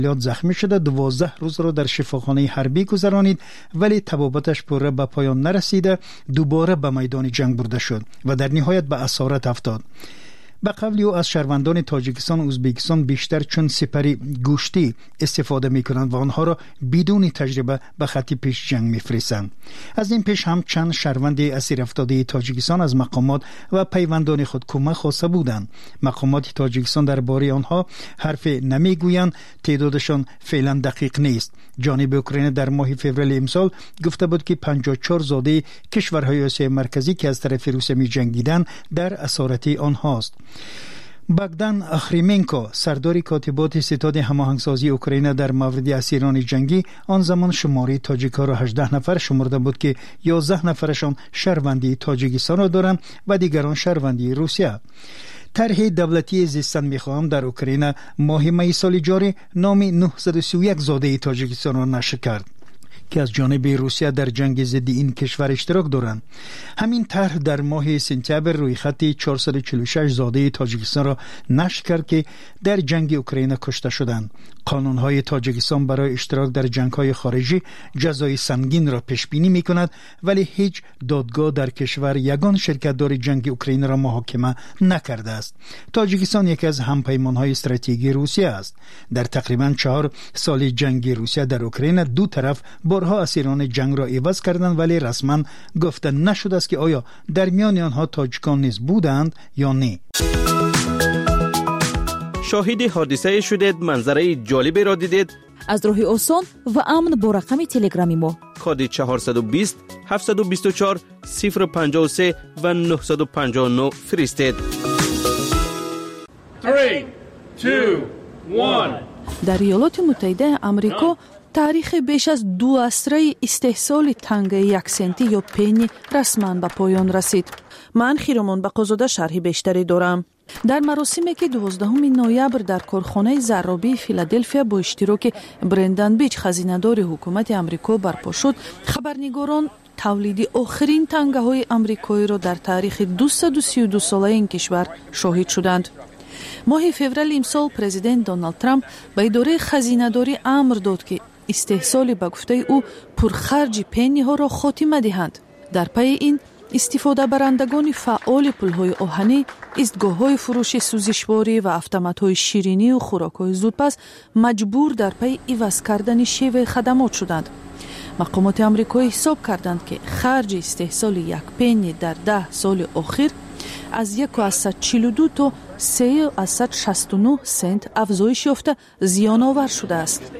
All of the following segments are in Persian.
زخمی شده 12 روز را در شفاخانه حربی گذرانید، ولی تبابتش پوره به پایان نرسیده دوباره به میدان جنگ برده شد و در نهایت به اسارت افتاد. به قول او از شهروندان تاجیکستان و ازبکستان بیشتر چون سپری گوشتی استفاده میکنند و آنها را بدون تجربه به خط پیش جنگ میفرستند. از این پیش هم چند شهروند اسیر افتاده تاجیکستان از مقامات و پیوندان خود کمک خواسته بودند. مقامات تاجیکستان درباره آنها حرف نمیگویند، تعدادشان فعلا دقیق نیست. جانب اوکراین در ماه فوریه امسال گفته بود که 54 زاده کشورهای آسیای مرکزی که از طرف روسیه می جنگیدند در اسارت آنهاست. باگدان اخریمنکو سردار کاتبات ستاد هماهنگسازی اوکراین در مورد اسیران جنگی آن زمان شماره تاجیک‌ها را 18 نفر شمرده بود که 11 نفرشان شهروندی تاجیکستان را دارند و دیگران شهروندی روسیه. طرح دولتی زیستن میخواهم در اوکراین ماه می سال جاری نام 931 زاده تاجیکستان را نشر کرد که از جانب روسیه در جنگ ضد این کشور اشتراک دارند. همین طرح در ماه سپتامبر روی خط 446 زاده تاجیکستان را نشر کرد که در جنگ اوکراین کشته شدند. قانون‌های تاجیکستان برای اشتراک در جنگ‌های خارجی جزای سنگین را پیش بینی می‌کند، ولی هیچ دادگاه در کشور یگان شرکت‌دار جنگ اوکراین را محاکمه نکرده است. تاجیکستان یکی از همپیمان‌های استراتژیکی روسیه است. در تقریباً 4 سال جنگ روسیه در اوکراین دو طرف بارها اسیران جنگ را عوض کردند، ولی رسما گفته نشده است که آیا در میان آنها تاجیکان نیز بودند یا نه. شاهد حادثه شدید، منظره جالبی را دیدید؟ از راه آسان و امن با رقم تلگرامی ما کد 420 724 053 و 959 فرستید. 3 2 1 در ایالات متحده آمریکا تاریخ بیش از 2 عصره استحصال تنگ 1 سنتی یا پنی رسما به پایان رسید. من خیرمان بقازاده شرح بیشتری دارم. در مراسمی که 12 نوامبر در کارخانه زرابی فیلادلفیا با اشتراک برندن بیچ خزینه‌دار حکومت آمریکا برپا شد، خبرنگاران تولید آخرین تانگه‌های آمریکایی را در تاریخ 232 ساله این کشور شاهد شدند. ماه فوریه امسال پرزیدنت دونالد ترامپ به اداره خزینه‌داری امر داد که استحصال به گفته او پرخرج پنی ها را خاتمه دهند. در پی این استفاده برندگان فعال پل‌های آهنی، ایستگاه‌های فروش سوزشواری و اتومات‌های شیرینی و خوراک‌های زودپس مجبور در پی عوض کردن شیوه خدمات شدند. مقامات آمریکایی حساب کردند که خرج استحصال 1 پنی در 10 سال اخیر از 1.42 تا 3.69 سنت افزایش یافته زیان آور شده است.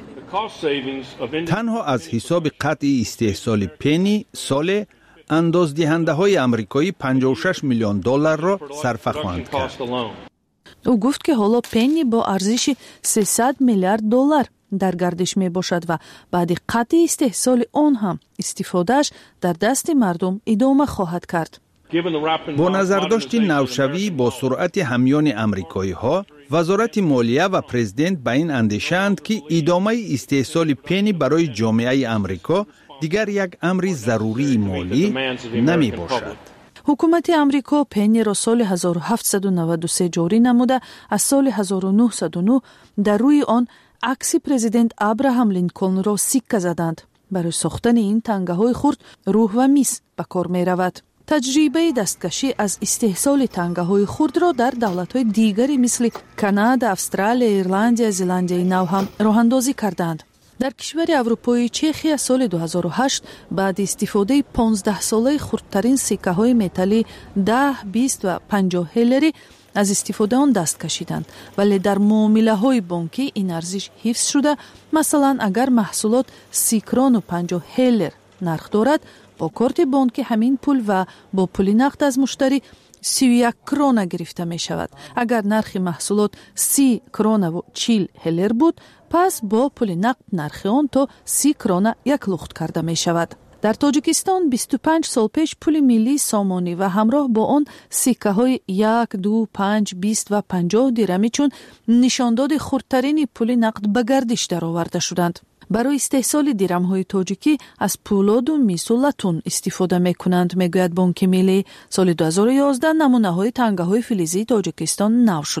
تنها از حساب قطع استحصال پنی سال اندازدهنده های آمریکایی 56 میلیون دلار را صرف خواهند کرد. او گفت که حالا پنی با ارزش 300 میلیارد دلار در گردش می باشد و بعد قطع استحصال آن هم استفادهش در دست مردم ادامه خواهد کرد. با نظرداشت نوشوی با سرعت همیان آمریکایی ها، وزارت مالیه و پرزیدنت به این اندیشه‌اند که ادامه استحصال پنی برای جامعه آمریکا دیگر یک امر ضروری مالی نمی باشد. حکومت آمریکا پنی را سال 1793 جاری نموده، از سال 1909 در روی آن عکس پرزیدنت ابراهام لینکلن را سکه زدند. برای ساختن این تنگه های خرد روح و میز به کار می رود. تجربه دستکشی از استحصال تنگه های خرد را در دولت های دیگری مثل کانادا، استرالیا، ایرلند، زلندی نو هم راه اندازی کردند. در کشور اروپایی چخیا سال 2008 بعد استفاده 15 ساله خردترین سکه های متالی 10, 20 و 50 هلری از استفاده آن دست کشیدند، ولی در معامله های بانکی این ارزش حفظ شده. مثلا اگر محصولات 30 کرون و 50 هلر نرخ دارد، با کارت بانکی همین پول و با پول نقد از مشتری 31 کرون گرفته می شود. اگر نرخ محصولات 30 کرون و 40 هلر بود، پس با پول نقد نرخ آن تا 30 کرون یک لخت کرده می شود. در تاجیکستان 25 سال پیش پول ملی سامانی و همراه با آن سکه های 1، 2، 5، 20 و 50 درمی چون نشانداد خردترین پول نقد به گردش در آورده شدند. برای استحصال درم های تاجیکی از پولاد و میس و لاتون استفاده می کنند، میگوید بانک ملی. سال 2011 نمونه های تنگه های فلزی تاجیکستان نو شدند.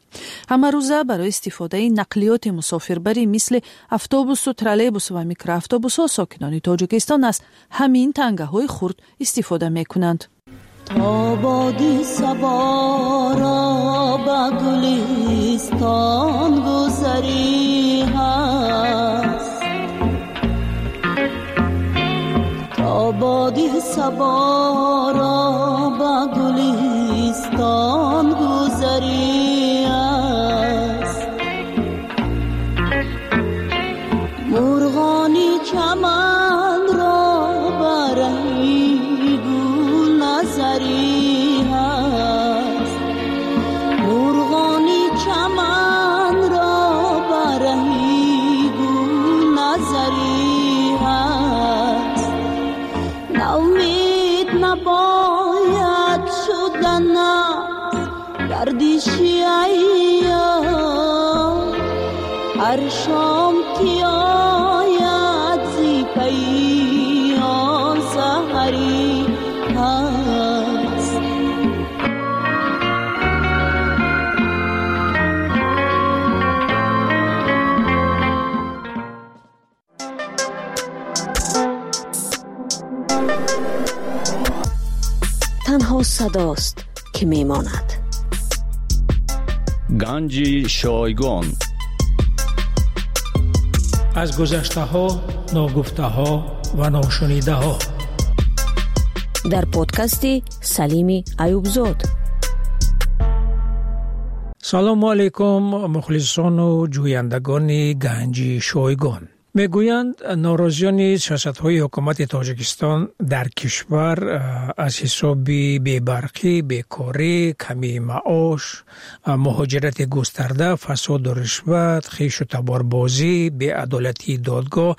همه روزه برای استفاده نقلیات مسافربری مثل اتوبوس و ترالیبوس و میکرواتوبوس ها ساکنان تاجیکستان از همین تنگه های خرد استفاده می کنند. تا بادی سوارا با گلستان گذری هست، تا بادی سوارا با گلستان گذری هست، مرغانی چمن را برهی گل نظری هست، مرغانی چمن را برهی گل نظری هست، ناامید نباید شدن گردشی ایام، هر شام که آید زی پیام سحری هست. تنها صداست که میماند. گنج شایگان از گذشته ها، ناگفته ها و ناشنیده ها در پادکست سلیم ایوبزاد. سلام علیکم مخلصان و جویندگان گنج شایگان. میگویند ناراضیان سیاست‌های حکومت تاجیکستان در کشور از حساب بی‌برقی، بیکاری، کمی معاش، مهاجرت گسترده، فساد و رشوت، خویش و تباربازی، بی‌عدالتی دادگاه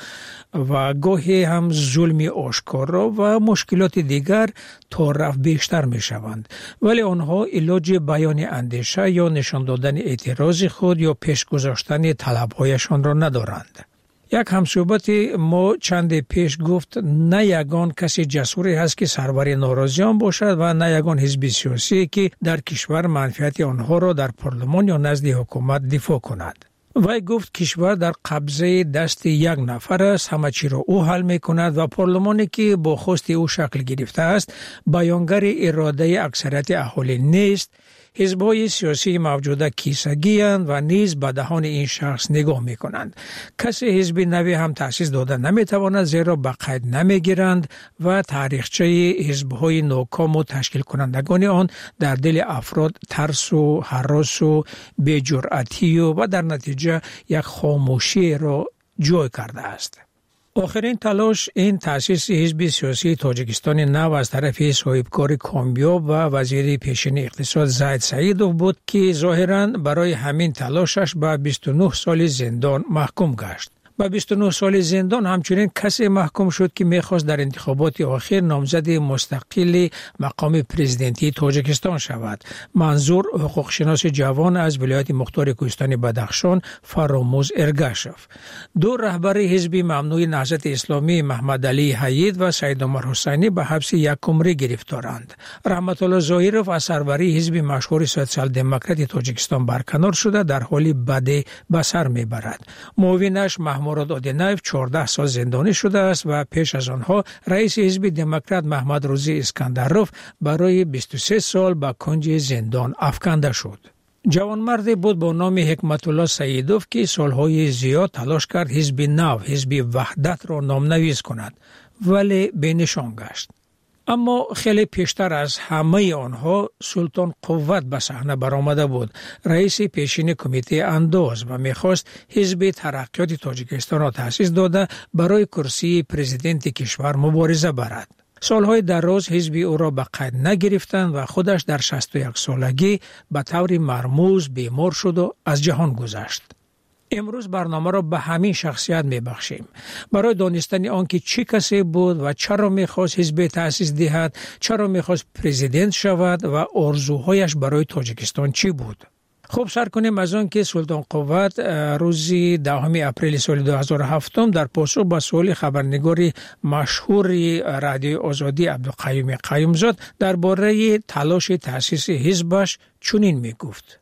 و گاهی هم ظلم آشکارا و مشکلات دیگر تا رفت بیشتر می شوند. ولی آنها علاج بیان اندیشه یا نشان دادن اعتراض خود یا پیش گذاشتن طلب‌هایشان را ندارند. یک همصحبت ما چند پیش گفت نه یگان کسی جسوری هست که سرور ناراضیان باشد و نه یگان حزب سیاسی که در کشور منفعت آنها را در پارلمان یا نزد حکومت دفاع کند. وی گفت کشور در قبضه دست یک نفر است، همه چی را او حل می کند و پارلمانی که با خواست او شکل گرفته است بیانگر اراده اکثریت اهالی نیست. حزب‌های سیاسی موجوده کیسگی اند و نیز به دهان این شخص نگاه می کنند. کسی حزب نوی هم تأسیس داده نمی تواند زیرا به قید نمی گیرند و تاریخچه حزب‌های ناکام و تشکیل کنندگان آن در دل افراد ترس و هراس و بی‌جرأتی و در نتیجه یک خاموشی را جای کرده است. آخرین تلاش این تأسیس حزب سیاسی تاجیکستان نو از طرف صاحبکار کامیاب و وزیر پیشین اقتصاد زید سعیدوف بود که ظاهراً برای همین تلاشش به 29 سال زندان محکوم گشت. با 29 سال زندان همچنین کسی محکوم شد که میخواست در انتخابات آخر نامزد مستقل مقام پرزیدنتی تاجیکستان شود. منظور حقوق شناس جوان از ولایت مختار کوهستان بدخشان فراموز ارگاشف. دو رهبر حزب ممنوع نهضت اسلامی محمد علی حید و سید عمر حسینی به حبس یک عمری گرفتارند. رحمت الله ظاهرов از سروری حزب مشهور سوسیال دموکرات تاجیکستان برکنار شده در حالی بد به سر میبرد. معاونش محمود آدینایف 14 سال زندانی شده است و پیش از آنها رئیس حزب دموکرات محمد روزی اسکندروف برای 23 سال به کنج زندان افکنده شد. جوانمردی بود با نام حکمت الله سعیدوف که سالهای زیاد تلاش کرد حزب نو، حزب وحدت را نامنویس کند ولی بینشان گشت. اما خیلی پیشتر از همه آنها سلطان قوت به صحنه برآمده بود، رئیس پیشین کمیته انداز و میخواست حزب ترقیات تاجیکستان را تأسیس داده برای کرسی پرزیدنت کشور مبارزه برد. سالهای دراز حزب او را به قید نگرفتند و خودش در 61 سالگی به طور مرموز بیمار شد و از جهان گذشت. امروز برنامه را به همین شخصیت میبخشیم برای دانستن آنکه چه کسی بود و چرا میخواست حزب تأسیس دهد، چرا میخواست پرزیدنت شود و آرزوهایش برای تاجیکستان چی بود. خب سر کنیم از آن که سلطان قوت روز 10 اپریل سال 2007 در پاسخ به سوال خبرنگار مشهور رادیو آزادی عبدالقیوم قیومزاد درباره تلاش تأسیس حزبش چنین میگفت: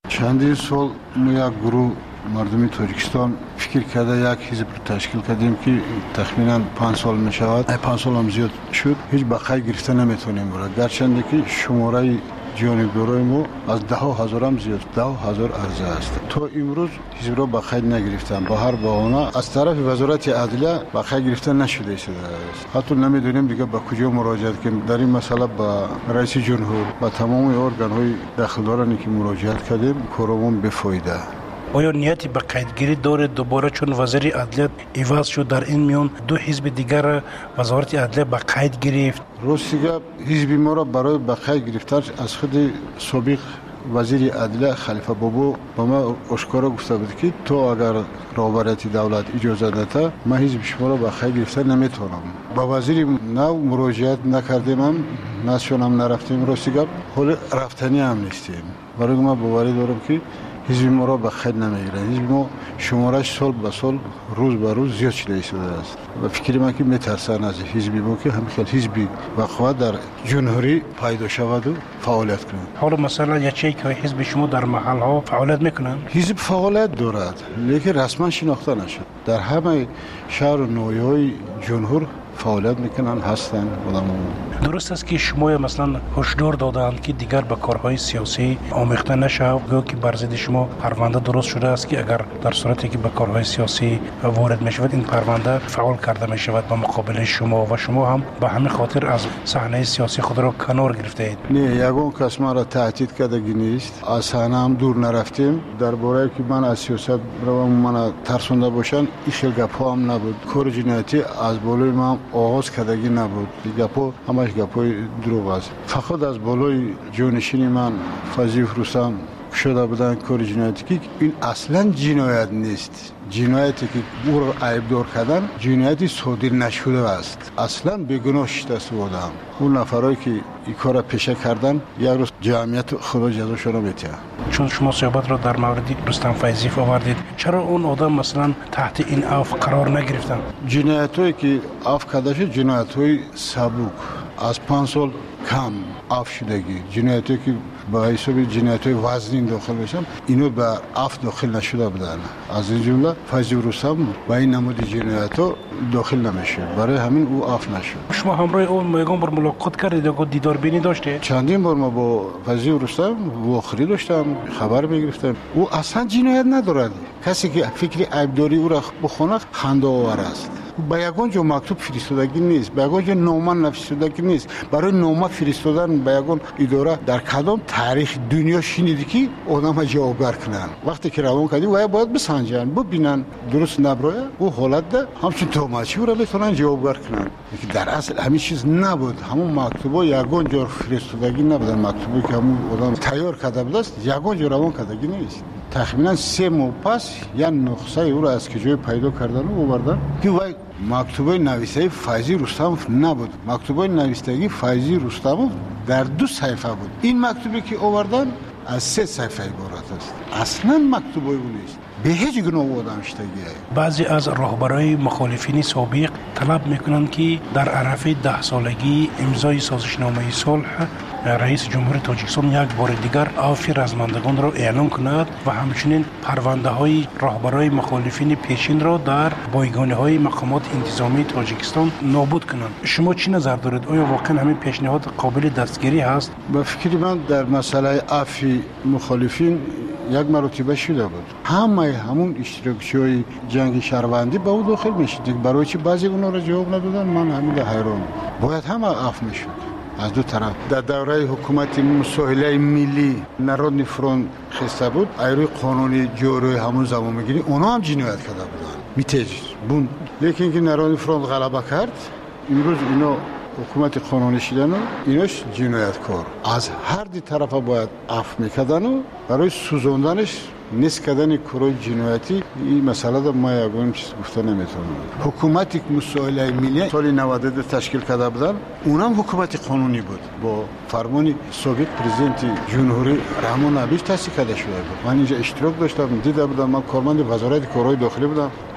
چندین سال ما یک گروه مردمی تاجیکستان فکر کرده یک حزب تشکیل کردیم که تخمینا 5 سال می شود. 5 سال هم زیاد شد. هیچ بقای گرفته نمیتونیم برای گرچنده که شماره جانبدارای ما از 10,000 هم زیاد 10,000 عرضه است. تا امروز حزب را بقای نگرفتن. با هر بهانه از طرف وزارت عدلیه بقای گرفته نشده است. حتی نمیدونیم دیگه به کجا مراجعه کنیم. در این مسئله با رئیس جمهور با تمام ارگان های دخلدارانی که مراجعت کردیم کارمون بفایده. آیا نیتی به قیدگیری داره دوباره چون وزیر عدلیه عوض شد در این میان دو حزب دیگر وزارت عدلیه به قید گرفت؟ راستیگه حزب ما را برای به قید گرفتن از خود سابق وزیر عدلیه خلیفه بابو با ما آشکارا گفته بود که تو اگر رهبریت دولت اجازه نده من حزب شما را به قید گرفتن نمیتونم. با وزیر نو مراجعت نکردیم هم نشونم نرفتیم. راستیگه حال رفتنی هم نیستیم. برای ما باوری دارم که حزب ما را به خیر نمیگیره. حزب ما شمارش سال به سال روز به روز زیاد شده است و فکر من که میترسن از حزب ما که همین حزبی وقوع در جمهوری پیدا شود و فعالیت کنه. حالا مثلا یکی که حزب شما در محل ها فعالیت میکنن؟ حزب فعالیت دارد لیکن رسما شناخته نشد. در همه شهر و ناحیه‌های جمهور فعالیت میکنن هستن آدم‌ها. درست است که شما مثلا هشدار دادند که دیگر به کارهای سیاسی آمیخته نشه، گویا که بر ضد شما پرونده درست شده است که اگر در صورتی که به کارهای سیاسی وارد میشود این پرونده فعال کرده میشود به مقابل شما و شما هم به همین خاطر از صحنه سیاسی خود را کنار گرفته اید. نه یگان کس ما را تهدید کردگی نیست. از صحنه هم دور نرفتیم. درباره که من از سیاست رو من ترسونده باشن این گپ‌ها هم نبود. کار جنایتی از بالای ما آغاز کردگی نبود. گپ‌ها همش گپ‌های دروغ است. فقط از بالای جانشین من فضیل رستم شده بودن کار جنایتی که این اصلا جنایت نیست. جنایتی که او را عیبدار کردن جنایتی صادر نشده است. اصلا بیگناه شده است آدم. اون نفرایی که این کار را پیشه کردن یک روز جمعیت خدا جزاشون را میده. چون شما صحبت را در مورد رستم فیضی آوردید، چرا اون آدم مثلا تحت این عفو قرار نگرفتن؟ جنایتایی که عفو کرده شد جنایت‌های سبک از 5 سال کم عفو شدگی، جنایتی که با حساب جنایت‌های وزنی داخل بشن اینو به عفو داخل نشده بودن. از این جمله فیضی رستم با این نمود جنایت‌ها داخل نمیشه، برای همین او عفو نشد. شما همراه اون میگم بر ملاقات کردید یا دیدار بینی داشته؟ چندین بار ما با فیضی رستم واخری داشتم، خبر میگرفتم. او اصلا جنایت ندارد. کسی که فکر عیبداری او را بخونه خنده آور است. با یگان جو مکتوب فرستادگی نیست، با یگان جو نامه نفرستادگی نیست. برای نامه فرستادن با یگان اداره در کدام تاریخ دنیا شنیدی که آدم جوابگر کنن؟ وقتی که روان کردی باید بسنجن، ببینن درست نبره او حالت ده همچون توماچی را بتونن جوابگر کنن. که در اصل همین چیز نبود. همون مکتوبا یگان جو فرستادگی نبودن. مکتوبی که همون آدم تیار کرده بود است یگان جو روان کردگی نیست. تقریبا 3 ماه پس یا نسخه او را از کجای پیدا کردن و آوردن که وای مکتوبای نوشته فیضی رستم نبود. مکتوبای نوشتگی فیضی رستم در 2 صفحه بود. این مکتوبی که آوردن از 3 صفحه عبارت است. اصلا مکتوبای او نیست. به هیچ گونه آدم شتگی. بعضی از رهبرای مخالفین سابق طلب میکنند که در عرف 10 سالگی امضای سازشنامه صلح رئیس جمهور تاجیکستان یک بار دیگر عفو رزمندگان را اعلام کند و همچنین پرونده های رهبرای مخالفین پیشین را در بایگانی های مقامات انتظامی تاجیکستان نابود کنند. شما چی نظر دارید؟ آیا واقعا همین پیشنهاد قابل دستگیری هست؟ به فکر من در مسئله عفو مخالفین یک مرتبه شده بود. همون اشتراکچی‌های جنگ شهروندی به او داخل میشد. برای چی بعضی اونا را جواب ندادن؟ من همین حیران. باید همه عفو میشد. از دو طرف در دوره حکومت مساهله ملی نارودنی فرونت خسته بود. ایروی قانونی جوری همون زمان میگیری اونا هم جنایت کرده بودن. میتج بون. لیکن که نارودنی فرونت غلبه کرد امروز اینا حکومت قانونی شدن و ایناش جنایتکار. از هر دی طرف باید عفو میکردن و برای سوزوندنش نیست کردن کارهای جنایتی این مسئله در ما یگان چیز گفته نمیتونم. حکومتی که مساهله ملی سال 92 تشکیل کرده بودن اونم حکومت قانونی بود با فرمان سابق پرزیدنت جمهوری رحمان عبیش تأسیس کرده شده بود. من اینجا اشتراک داشتم، دیده بودم، من کارمند وزارت کارهای داخلی بودم.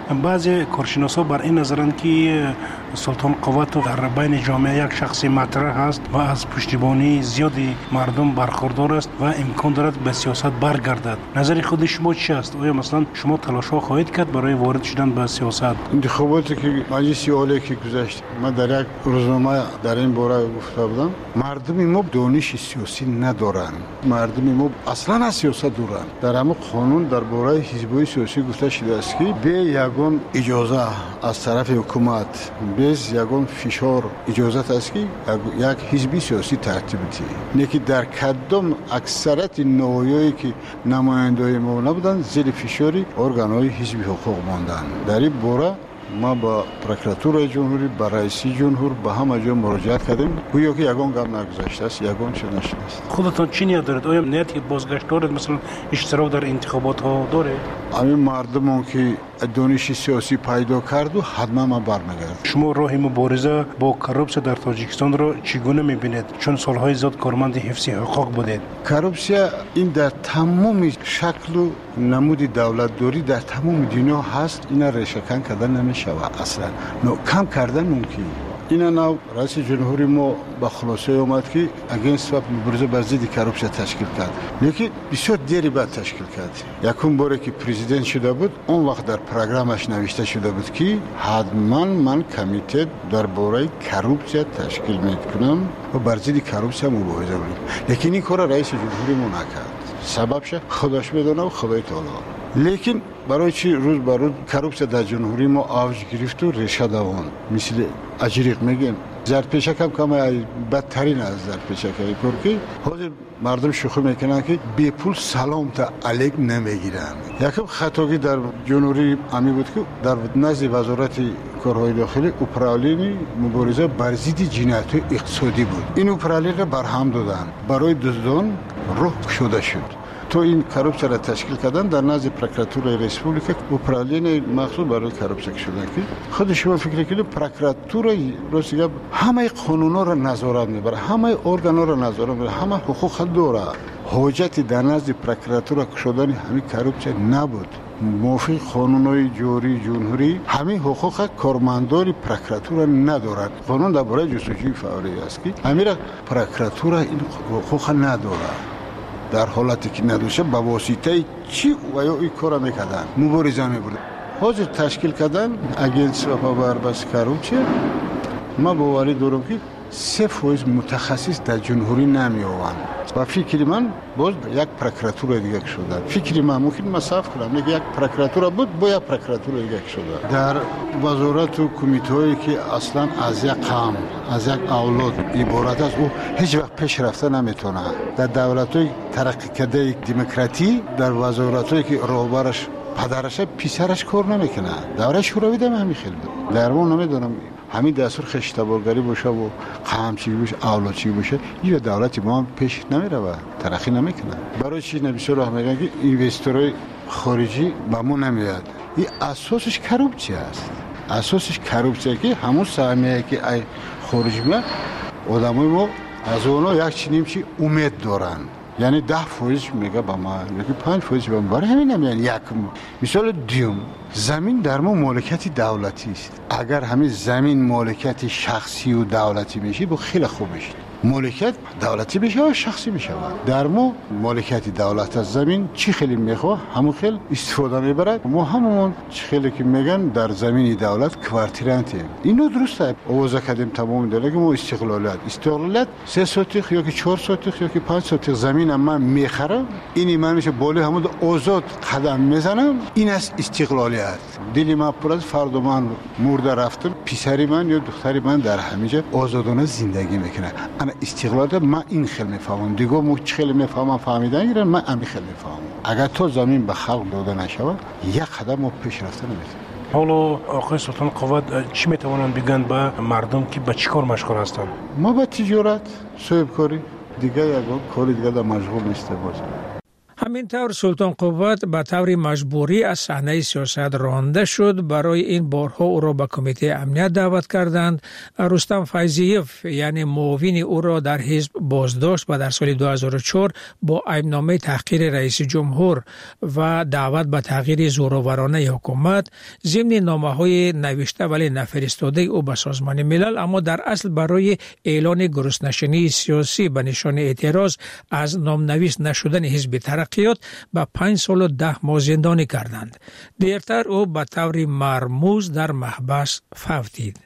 بعضی کارشناسا بر این نظرند که سلطان قوت در بین جامعه یک شخص مطرح است و از پشتیبانی زیادی مردم برخوردار است و امکان دارد به سیاست برگردد. نظر خود شما چی است؟ آیا مثلا شما تلاش‌ها خواهید کرد برای وارد شدن به سیاست؟ انتخاباتی که مجلس عالی که گذشت، من در یک روزنامه در این باره گفته بودم، مردم ما دانش سیاسی ندارند. مردم ما اصلا از سیاست دورند. در همه قانون در باره حزب‌های سیاسی گفته شده است که به یگان اجازه از طرف حکومت bez یگان فشار اجازت است که یک حزب سیاسی ترتیب بده. نیکی در کدام اکثریت نوعی که نماینده‌های ما نبودند زیر فشار ارگان‌های حزبی حقوق ماندند. در این باره ما با پروکراتور جمهوری، با رئیس جمهور به همه جا مراجعت کردیم. گویا که یگان گام نگذاشته است، یگان چه نشده است. خودتان چی نیت دارید؟ آیا نیتی بازگشت دارید؟ مثلا اشتراک در انتخابات ها داره؟ همین مردمان که دانش سیاسی پیدا کرد و حتما ما برمیگردیم. شما راه مبارزه با کروپسیا در تاجیکستان را چگونه میبینید؟ چون سالهای زیاد کارمند حفظ حقوق بودید. کروپسیا این در تمام شکل و نمود دولت داری در تمام دنیا هست. اینا ریشه‌کن کردن نمیشود اصلا. کم کردن ممکن. اینا نو رئیس جمهوری ما با خلاصه اومد که اگینست و مبارزه با ضد کروپسیا تشکیل کرد. لیکن بسیار دیری بعد تشکیل کرد. یکم باره که پرزیدنت شده بود اون وقت در پروگرامش نوشته شده بود که حتما من کمیته درباره کروپسیا تشکیل میکنم و بر ضد کروپسیا مبارزه کنم. لیکن این کار رئیس جمهوری ما نکرد. سببش خودش میدونه و خدای تعالی. لیکن برای چی روز بر روز کروپسیا در جمهوری ما اوج گرفت و ریشه دوان مثل اجریق میگن زرپیشک هم کم بدترین از زرپیشکایی که حاضر مردم شوخی میکنن که بی پول سلام تا علیک نمیگیرن. یکم خطاگی در جمهوری امی بود که در نزد وزارت کارهای داخلی اپرالین مبارزه بر ضد جنایت‌های اقتصادی بود. این اپرالین را برهم دادن برای دزدان راه گشوده شد. تو این کروپسیا را تشکیل کردن در نزد پروکراتور ریسپوبلیک اپرالین مخصوص برای کروپسیا شده که خود شما فکر کنید پروکراتور روسیه همه قانونا را نظارت میبره، همه ارگانا را نظارت میبره، همه حقوق داره. حاجتی در نزد پروکراتور شدن همین کروپسیا نبود. موافق قانونهای جاری جمهوری همین حقوق کارمندان پروکراتور ندارد. قانون درباره جستجوی فوری است که همین پروکراتور این حقوق نداره. در حالتی که ندوشه با واسطه چی و یا این کار میکردن مبارزه میبرد. حاضر تشکیل کردن اگینست و پابربست کروپسیا. ما باوری دارم که 3% متخصص در جمهوری نمیآوند و فکر من باز یک پروکراتور دیگه شده. فکر من ممکن مصرف کنم نگه یک پروکراتور بود با یک پروکراتور دیگه شده. در وزارت و کمیته‌ای که اصلا از یک قوم از یک اولاد عبارت است او هیچ وقت پیش رفته نمیتونه. در دولت‌های ترقی کرده دموکراتی در وزارت‌هایی که راهبرش پدرش پسرش کار نمیکنه. دوره شوروی دم همین خیلی بود. درمون نمیدونم همین دستور خشتبارگری باشه و قمچی باشه اولادچی باشه این دولت ما هم پیش نمیره و ترقی نمیکنه. برای چی نمیشه راه میگن که اینوستورهای خارجی به ما نمیاد. این اساسش کروپسیا است. اساسش کروپسیا که همون سهمیه که ای خارجی میاد آدمای ما از اونها یک چی نمیشه امید دارن. یعنی 10% میگه با ما یکی 5% با ما. برای همین نمیان یک مثال دیوم زمین در ما مالکیت دولتی است. اگر همین زمین مالکیت شخصی و دولتی میشه با خیلی خوب میشه. مالکیت دولتی بشه و شخصی میشه. در ما مالکیت دولت از زمین چی خیلی میخواه همون خیلی استفاده میبرد. ما همون چی خیلی که میگن در زمین دولت کوارتیرانتیم. اینو درسته آوازه کردیم تمام داره که ما استقلالیت 3 سوتیخ یا که 4 سوتیخ یا که 5 سوتیخ زمین من میخرم اینی من میشه بالا همون آزاد قدم میزنم. این است استقلالیت. دلی من پر از فرد من مرده رفتم پسری من یا دختری من در همینجا آزادانه زندگی میکنه. انا استقلال من این خیلی میفهمم دیگه مو خیلی میفهمم فهمیدن ایران من همین خیلی میفهمم. اگر تو زمین به خلق داده نشود یک قدم ما پیش رفته نمیتونیم. حالا آقای سلطان قوت چی میتوانند بگن به مردم که به چی کار مشغول هستند؟ ما به تجارت صاحب کاری دیگه یک کاری دیگه در مشغول نیست باز. همینطور سلطان قوت به طور مجبوری از صحنه سیاست رانده شد. برای این بارها او را به کمیته امنیت دعوت کردند. رستم فیضیف یعنی معاون او را در حزب بازداشت و در سال 2004 با عیبنامه تحقیر رئیس جمهور و دعوت به تغییر زورآورانه حکومت ضمن نامه‌های نوشته ولی نفرستاده او به سازمان ملل، اما در اصل برای اعلان گرسنه‌شینی سیاسی به نشان اعتراض از نامنویس نشدن حزب ترقیات به 5 سال و 10 ماه زندانی کردند. دیرتر او به طور مرموز در محبس فوتید.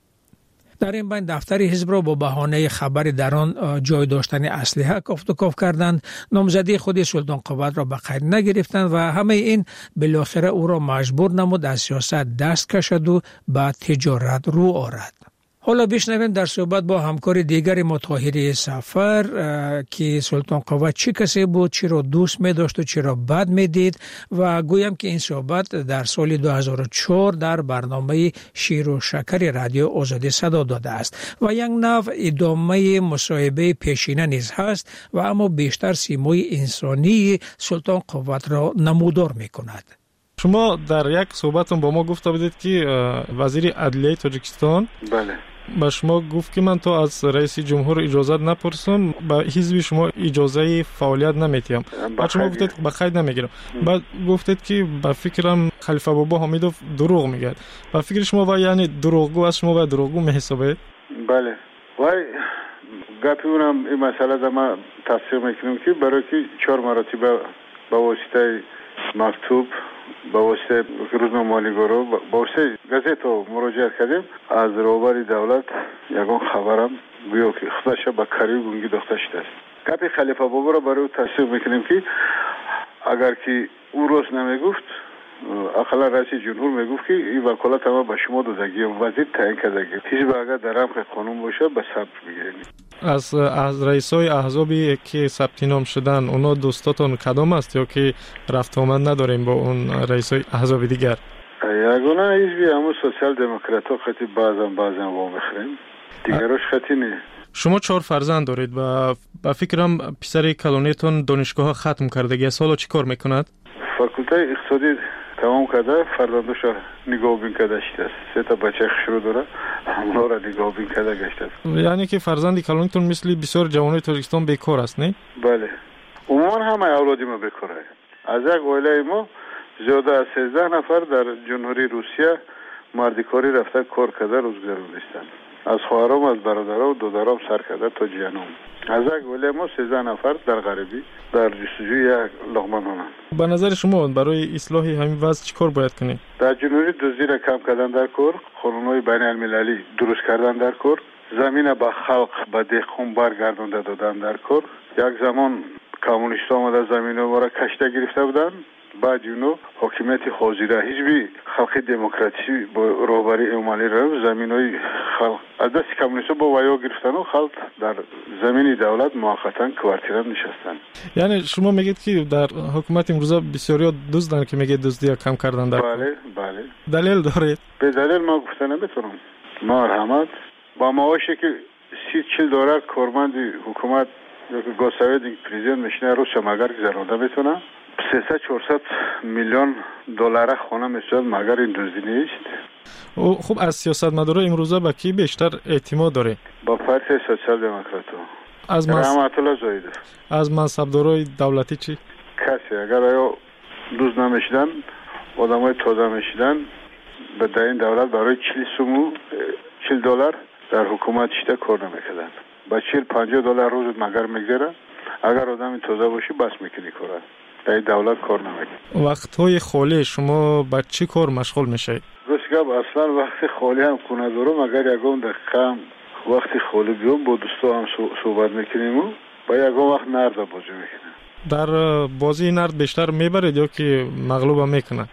در این بین دفتر حزب را با بهانه خبر در آن جای داشتن اسلحه کافت و کاف کردند. نامزدی خود سلطان قوت را به قید نگرفتند و همه این بالاخره او را مجبور نمود از سیاست دست کشد و به تجارت رو آرد. حالا بشنویم در صحبت با همکار دیگر ما طاهری سفر که سلطان قوت چه کسی بود، چی را دوست می داشت و چی را بد می دید و گویم که این صحبت در سال 2004 در برنامه شیر و شکر رادیو آزادی صدا داده است و یک نوع ادامه مصاحبه پیشینه نیز هست و اما بیشتر سیمای انسانی سلطان قوت را نمودار می کند. شما در یک صحبتون با ما گفته بودید که وزیر عدلیه تاجیکستان بله با شما گفت که من تو از رئیس جمهور اجازه نپرسم، با حزب شما اجازه فعالیت نمیتیم. بعد شما گفتید به خیر نمیگیرم. بعد گفتید که با فکرم خلیفه بابا حمیدوف دروغ میگه. با فکر شما و یعنی دروغگو از شما و دروغگو میحسابید؟ بله. وای گپی اونم این مسئله دا ما تصدیق میکنم که برای که 4 مرتبه با واسطه مکتوب با واسطه روزنامه مالیگارو با واسطه گازت مراجعه کردیم از روبر دولت یگان خبرم گویا که خودش با کاری گونگی داخته شده است. گپی خلیفه بابا را برای تصدیق میکنیم که اگر که او روز نمیگفت اقلا رئیس جمهور میگفت که این وکالت ما به شما دادگی وزیر تعیین کردگی حزب اگر در رمق قانون باشه به ثبت میگیریم. از رئیسای احزابی که ثبت نام شدن اونا دوستاتون کدام است یا که رفت آمد نداریم با اون رئیسای احزاب دیگر؟ یگانه حزبی همون سوسیال دموکرات ها خطی بعضا وا میخریم دیگرش خطی نه. شما 4 فرزند دارید و با فکرم پسر کلونیتون دانشگاه ختم کردگی سالا چی کار میکند؟ فاکولته اقتصادی تمام کرده، فرزندش نگاه بین کرده شده است. 3 تا بچه خشرو داره، همونا را نگاه بین کرده گشته است. یعنی که فرزندی کلونیتون مثل بسیار جوانای تاجیکستان بیکار است، نه؟ بله. عموما همه اولادی ما بیکاره. از یک عائله ما زیاده از 13 نفر در جمهوری روسیه مردکاری رفته کار کرده روزگار نیستند. از خواهرام، از برادرام و دادرام سر کرده تا جیانم. از یک عائله ما 13 نفر در غربی در جستجوی یک لقمه نان. به نظر شما برای اصلاح همین وضع چیکار باید کنیم؟ در جمهوری دزدی را کم کردن در کار، قانون‌های بین المللی درست کردن در کار، زمین به خلق به دهقان برگردانده دادن در کار. یک زمان کمونیست‌ها آمده زمین ما را کشته گرفته بودند، بعد اونو حاکمیت حاضره حزب خلق دموکراسی با رهبری امالی را زمین‌های خلق از دست کمونیست‌ها با ویا گرفتن و خلق در زمین دولت موقتا کوارتیره نشستن. یعنی شما میگید که در حکومت امروزه بسیاری دزدن که میگید دزدی کم کردن در بله. دلیل دارید؟ به دلیل ما گفتن نمیتونم. مرحمت با معاشی که 30-40 دلار کارمند حکومت یا که گوساوید پرزیدنت میشنه روز مگر گذرانده میتونه 300-400 میلیون دلار خونه میشود مگر این دزدی نیست. خب از سیاستمدارا امروزه با کی بیشتر اعتماد داره؟ با پارتی سوسیال دموکراتو. از رحمت الله زاید. از منصبدارای دولتی چی؟ کسی اگر آیا دوز نمیشدن آدمای تازه میشدن به این دولت برای 40 دلار در حکومت شده کار نمیکردن. با 40-50 دلار روز مگر میگذره. اگر آدم تازه باشی بس میکنی کاره. در دولت کار نمیکنی. وقتهای خالی شما با چی کار مشغول میشید؟ گفتم اصلا وقت خالی هم کنه دارم، اگر یکم دقیقه وقتی خالی بیام با دوستا هم صحبت میکنیم و با یکم وقت نرد بازی میکنیم. در بازی نرد بیشتر میبرید یا که مغلوب هم میکنن؟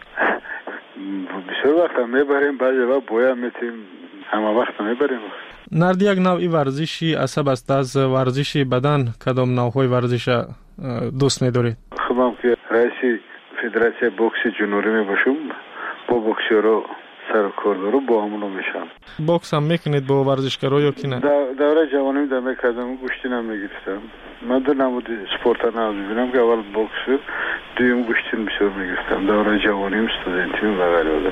بسیار وقت هم میبریم، بعضی وقت باید میتیم، همه وقت هم میبریم. نرد یک نوعی ورزشی عصب است. از ورزش بدن کدام نوعهای ورزش دوست می‌دارید؟ خودم که رئیس فدراسیون بوکس جنوبی میباشم، با بوکسورا سر و کار داره با همون میشم. بوکس هم میکنید با ورزشکارا یا کی نه؟ دوره جوانی در میکردم، گوشتی نمیگرفتم. من در نمود سپورت ها میبینم که اول بوکس، دویم گوشتی بسیار میگرفتم. دوره جوانیم استودنتیم و غیره.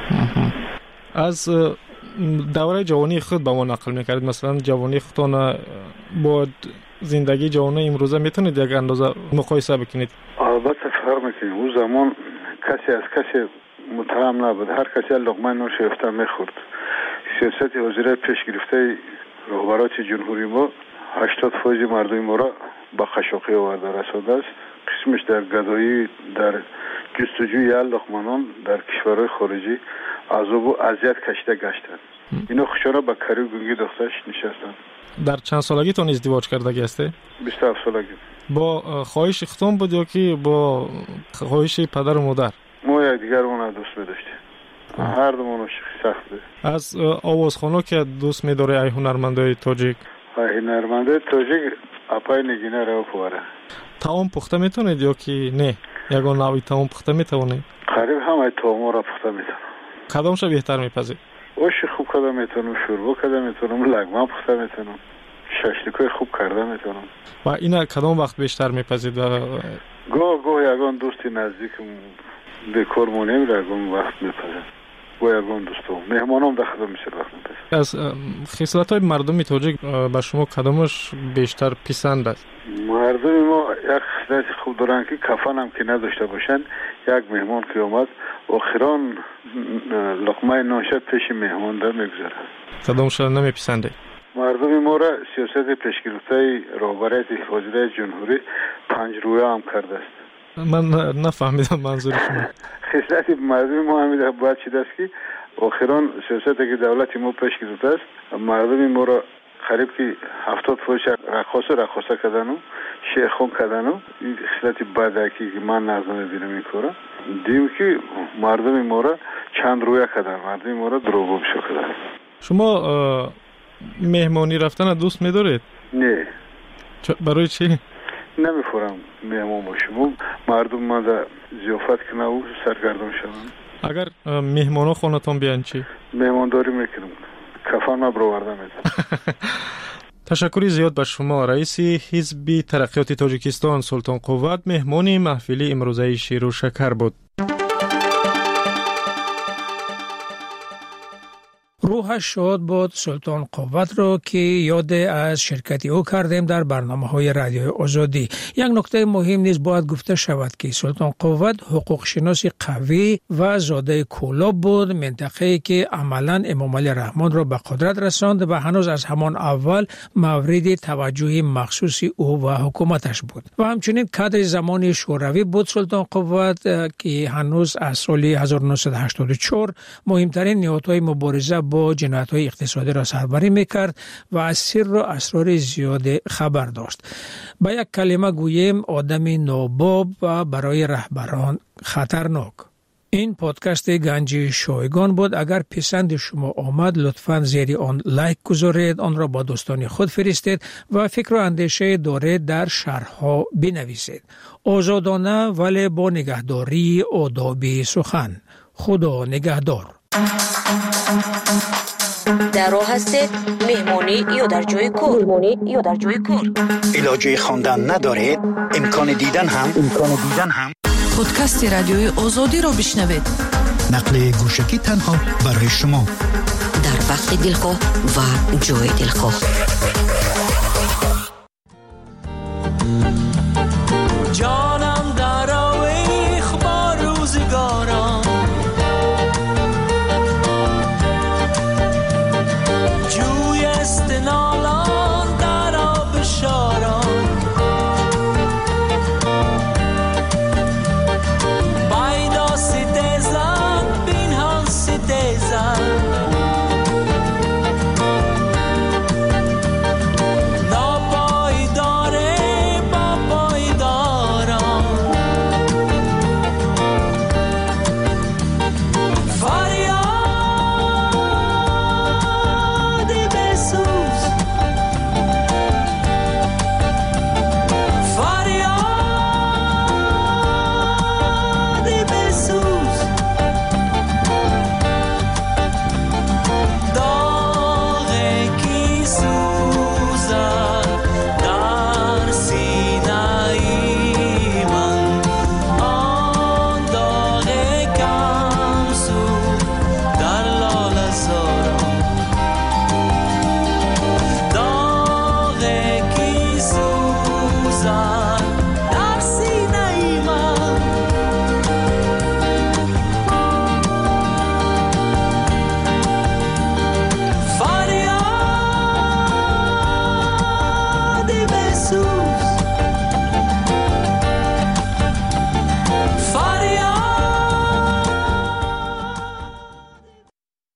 از دوره جوانی خود با ما نقل میکردید، مثلا جوانی خودتان با زندگی جوانی امروزه میتونید یک اندازه مقایسه بکنید؟ البته فرق میکنه. اون زمان کسی از کسی متهم نبود، هر کسی لقمه نوش یافته میخورد. سیاست وزیر پیش گرفته رهبران جمهوری ما 80% مردم ما را با خشاقی آورده رسانده است. قسمش در گدایی، در جستجوی لقمه‌نان در کشورهای خارجی عذاب و اذیت کشیده گشتند. اینا خوشانه با کاری گونگی دخترش نشستند. در چند سالگیتون ازدواج کردگی هسته؟ 27 سالگی. با خواهش اختون بود یا که با خواهش پدر و مادر؟ ما یکدیگرمون دوست می‌داشتیم. هر دومون سخت بود. از آوازخوان‌ها که دوست می‌داره ای هنرمندای تاجیک؟ هنرمندای تاجیک اپای نگینه رو پوره. تاون پخته میتونید یا که نه؟ یگان نوعی تاون پخته میتونید؟ قریب همه تاوما را پخته میتونم. کدامش بهتر میپذید؟ اوش خوب کرده میتونم، شوربا کرده میتونم، لگمه پخته میتونم، ششلیکای خوب کرده میتونم. و اینا کدام وقت بیشتر میپذید؟ گاه یگان دوستی نزدیکم بیکار مونیم یگان وقت میپذید. یگان دوستم مهمانم در خدمت میشه وقت میپذید. از خصلت‌های مردم تاجیک به شما کدامش بیشتر پسند است؟ مردم ما یک خصلت خوب دارن که کفن هم که نداشته باشن. یک مهمان که اومد آخران لقمه نوشه پیش مهمان در میگذاره. کدامش نمیپسنده؟ مردم ما را سیاست پیشگرفته رهبری وزیر جمهوری 5 رویه هم کرده است. من نفهمیدم منظور شما. خصلت مردم ما همین باید چیز است که آخران سیاستی که دولت ما پیش گرفته است، مردم ما را قریب که 70% رقاصه کردن و شیخون کردن و این خصلت بدکی که من نظر میبینم این کارا. دیم که مردم ما را چند رویه کردن، مردم ما را دروغگو کردن. شما مهمانی رفتن دوست می‌دارید؟ نه. برای چی؟ نمی‌فورم مهمان باشم. مردم ما در ضیافت کنه و سرگردان شوند. اگر مهمانا خونتون بیان چی؟ مهمانداری میکنم. کفن برآورده میکنم. تشکر زیاد به شما. رئیس حزب ترقیات تاجیکستان سلطان قوت مهمان محفل امروزه شیر و شکر بود. روحش شاد بود سلطان قوت رو که یاد از شرکتی او کردیم در برنامه‌های رادیوی آزادی. یک نکته مهم نیز باید گفته شود که سلطان قوت حقوق شناس قوی و زاده کولاب بود، منطقه‌ای که عملاً امام علی رحمان را به قدرت رساند و هنوز از همان اول مورد توجه مخصوص او و حکومتش بود. و همچنین کادر زمان شوروی بود سلطان قوت که هنوز از سال 1984 مهمترین نهادهای مبارزه با جنایت‌های اقتصادی را سربری می‌کرد و از سر و اسرار زیاد خبر داشت. با یک کلمه گوییم آدم ناباب و برای رهبران خطرناک. این پادکست گنجی شایگان بود. اگر پسند شما آمد لطفاً زیر آن لایک گذارید، آن را با دوستان خود فرستید و فکر و اندیشه دارید در شرح‌ها بنویسید. آزادانه ولی با نگهداری آداب سخن. خدا نگهدار. در راه هستید مهمانی یا در جای کار؟ علاجه خواندن ندارید؟ امکان دیدن هم پادکست رادیوی آزادی را بشنوید. نقل گوشکی تنها برای شما در وقت دلخواه و جای دلخواه.